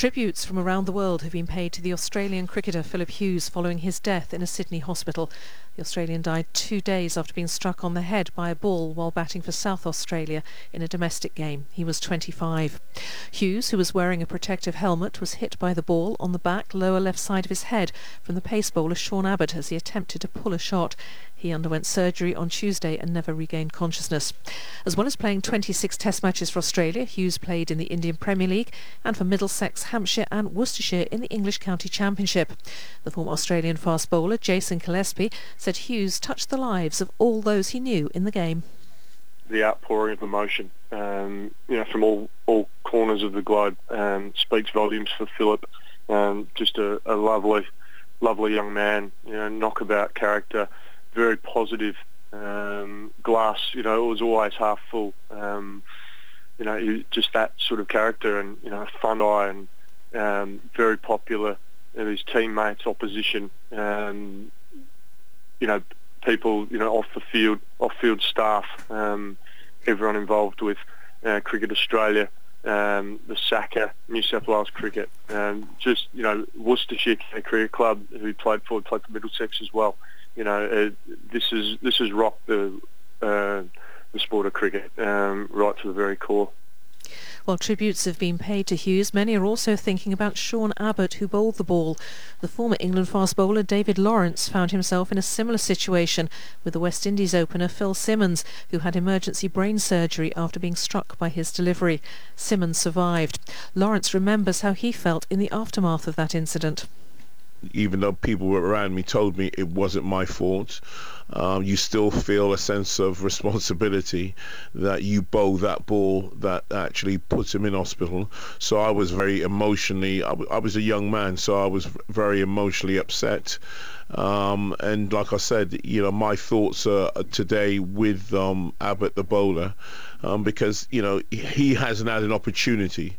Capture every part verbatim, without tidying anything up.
Tributes from around the world have been paid to the Australian cricketer Philip Hughes following his death in a Sydney hospital. The Australian died two days after being struck on the head by a ball while batting for South Australia in a domestic game. He was twenty-five. Hughes, who was wearing a protective helmet, was hit by the ball on the back lower left side of his head from the pace bowler Sean Abbott as he attempted to pull a shot. He underwent surgery on Tuesday and never regained consciousness. As well as playing twenty-six Test matches for Australia, Hughes played in the Indian Premier League and for Middlesex, Hampshire and Worcestershire in the English County Championship. The former Australian fast bowler Jason Gillespie said Hughes touched the lives of all those he knew in the game. The outpouring of emotion, um, you know, from all, all corners of the globe, um, speaks volumes for Philip. Um, just a, a lovely, lovely young man, you know, knockabout character. Very positive, um, glass, you know, it was always half full. Um, you know, he, just that sort of character, and, you know, fun guy, and um, very popular with his teammates, opposition, um, you know, people, you know, off the field, off-field staff, um, everyone involved with uh, Cricket Australia, um, the S A C A, New South Wales Cricket, um, just, you know, Worcestershire Cricket Club, who he played for, played for Middlesex as well. You know, uh, this is this has rocked the uh, the sport of cricket um, right to the very core. While tributes have been paid to Hughes, many are also thinking about Sean Abbott, who bowled the ball. The former England fast bowler David Lawrence found himself in a similar situation with the West Indies opener Phil Simmons, who had emergency brain surgery after being struck by his delivery. Simmons survived. Lawrence remembers how he felt in the aftermath of that incident. Even though people were around me told me it wasn't my fault, um, you still feel a sense of responsibility that you bowl that ball that actually puts him in hospital. So I was very emotionally, I, w I was a young man, so I was very emotionally upset. Um, and like I said, you know, my thoughts are today with um, Abbott the bowler, um, because, you know, he hasn't had an opportunity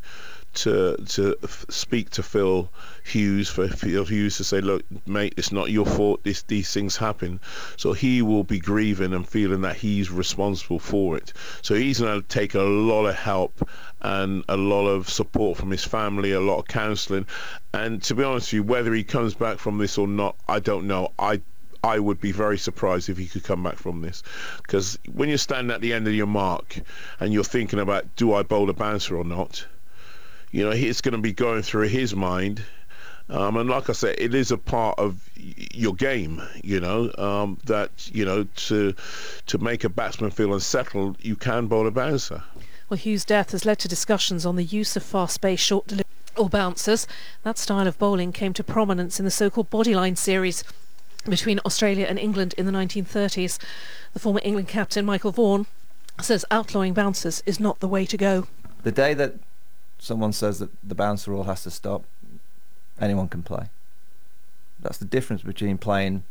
to to speak to Phil Hughes, for Phil Hughes to say, look, mate, it's not your fault, this, these things happen. So he will be grieving and feeling that he's responsible for it. So he's going to take a lot of help and a lot of support from his family, a lot of counselling. And to be honest with you, whether he comes back from this or not, I don't know. I I would be very surprised if he could come back from this, because when you're standing at the end of your mark and you're thinking about, do I bowl a bouncer or not? You know, it's going to be going through his mind. Um, and like I said, it is a part of your game, you know, um, that, you know, to to make a batsman feel unsettled, you can bowl a bouncer. Well, Hughes' death has led to discussions on the use of fast-paced short delivery or bouncers. That style of bowling came to prominence in the so-called Bodyline series between Australia and England in the nineteen thirties. The former England captain, Michael Vaughan, says outlawing bouncers is not the way to go. The day that someone says that the bouncer rule has to stop, anyone can play. That's the difference between playing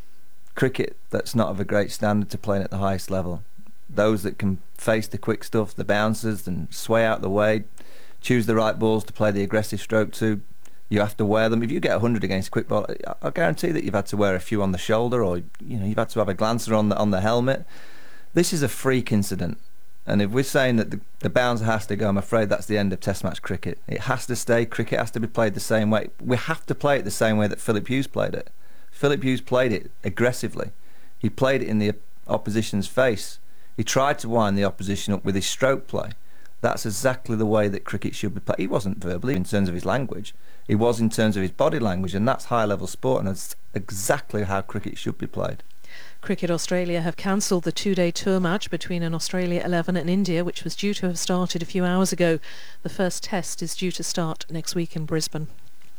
cricket that's not of a great standard to playing at the highest level. Those that can face the quick stuff, the bouncers, and sway out the way, choose the right balls to play the aggressive stroke to, you have to wear them. If you get one hundred against quick ball, I guarantee that you've had to wear a few on the shoulder, or, you know, you've had to have a glancer on the, on the helmet. This is a freak incident. And if we're saying that the, the bouncer has to go, I'm afraid that's the end of Test match cricket. It has to stay. Cricket has to be played the same way. We have to play it the same way that Philip Hughes played it. Philip Hughes played it aggressively. He played it in the opposition's face. He tried to wind the opposition up with his stroke play. That's exactly the way that cricket should be played. He wasn't verbally in terms of his language. He was in terms of his body language, and that's high-level sport, and that's exactly how cricket should be played. Cricket Australia have cancelled the two-day tour match between an Australia eleven and India, which was due to have started a few hours ago. The first test is due to start next week in Brisbane.